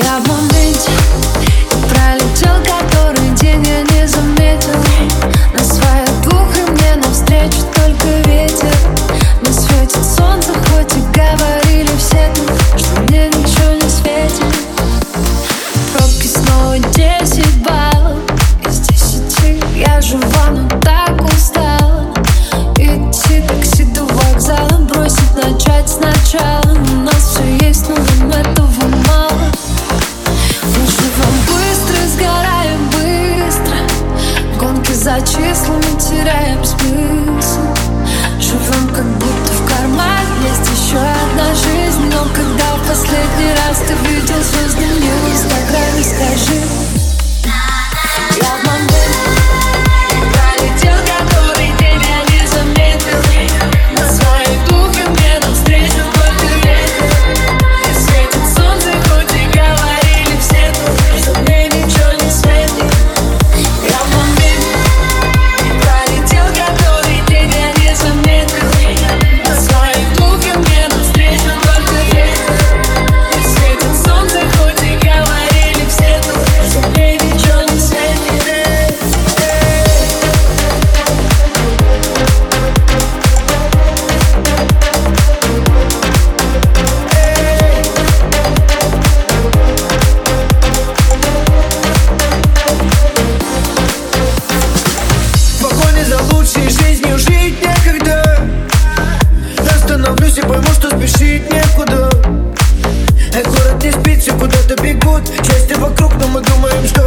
Я в моменте пролетел, который день я не заметил. На своих двух и мне навстречу только ветер. Не светит солнце, хоть и говорили все тут, что мне ничего не светит. Пробки снова 10 баллов из 10. Я жива, но так устала. Идти такси до вокзала, бросить, начать сначала. У нас все есть, но нам этого мало. Мы живем быстро, сгораем быстро. В гонке за числами теряем смысл. Живем как будто в кармане есть еще одна жизнь. Но когда в последний раз ты видел звезды мне в инстаграме, скажи. Я в моменте пролетел, который день я не заметил. На своих двух и мне навстречу только ветер. Не светит солнце, хоть и говорили все тут, что мне ничего не светит. Я в моменте пролетел, который день я не заметил. На своих двух и мне навстречу только ветер. Не светит солнце, хоть и говорили все тут, что мне ничего не светит. В погоне за лучшей жизнью жить некогда. Остановлюсь и пойму, что спешить некуда. Город не спит, все куда-то бегут. Счастье вокруг, но мы думаем, что